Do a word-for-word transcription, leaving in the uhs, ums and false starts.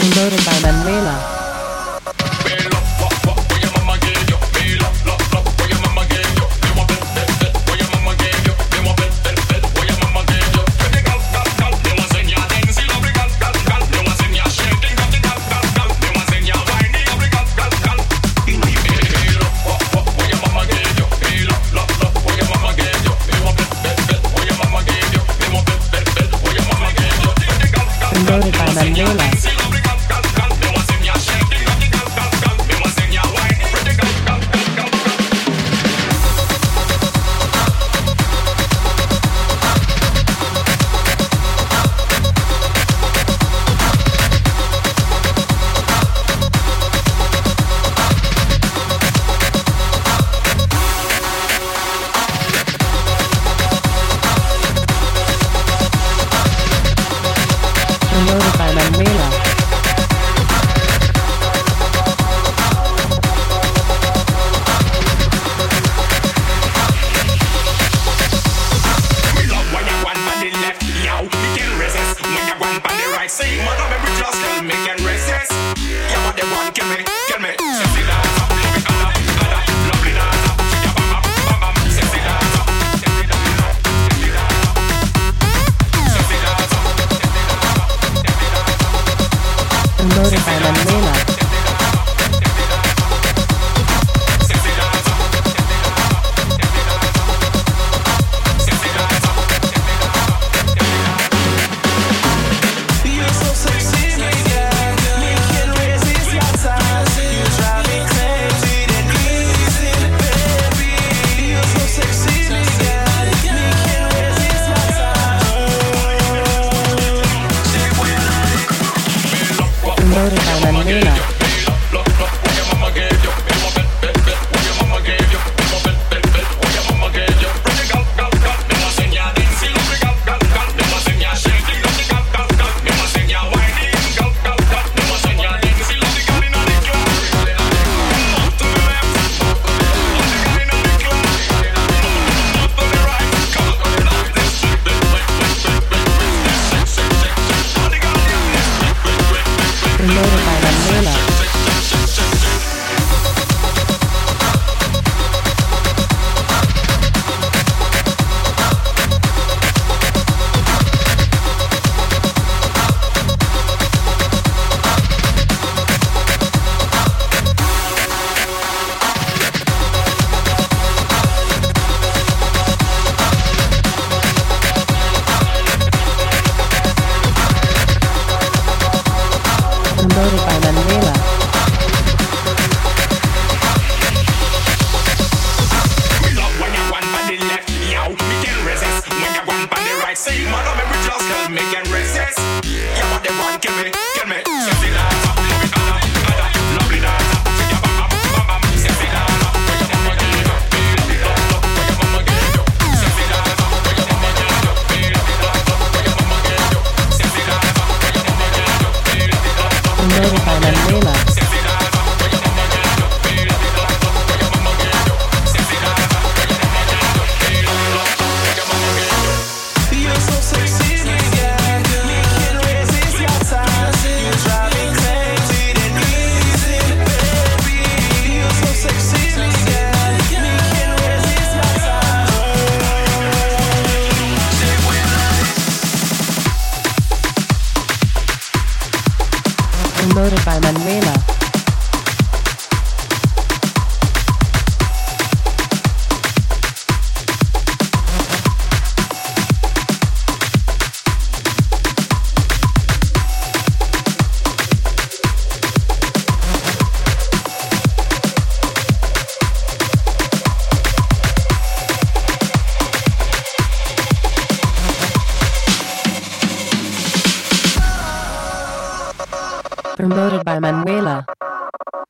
Promoted by Manuela. Promoted by Manuela. Promoted by Manuela. Me love when you want on the left, yo. Me can resist when you want on the right. Say, mother, baby, just tell me can resist. Yeah, but they want kill me, kill me. Sexy dancer, love it, Anna, Anna, lovely dancer. Yeah, bam, bam, bam, bam. Sexy dancer, sexy dancer, sexy dancer, sexy dancer. Promoted by Manuela. You're so sexy, girl. Me can't resist your touch. You drive me crazy and easy, baby. You're so sexy, girl. Me can't resist your touch. Promoted by Manuela. Promoted by Manuela. Promoted by Manuela. Me love when you want on the left, yo. Me can resist when you want on the right. Say, mother, baby, just tell me can resist. Yeah, but they want kill me, kill me. Sexy dancer, love it, Anna, Anna, lovely dancer. Yeah, bam, bam, bam, bam. Sexy dancer, where your mama get you? Love it, love, love, where your mama get you? Sexy dancer, where your mama get you? Love it, love, love, where your mama get you? Sexy dancer, where your mama get you? Love it, love, love, Promoted by Manuela. sexy dancer, where your mama get you? Love it, love, love, where your mama get you? Sexy dancer, where your mama get you? Love it, love, love, where your mama get you? You're so sexy, girl. Me can't resist your touch. You drive me crazy and easy, baby. You're so sexy, girl. Me can't resist your touch. Promoted by Manuela. Promoted by Manuela.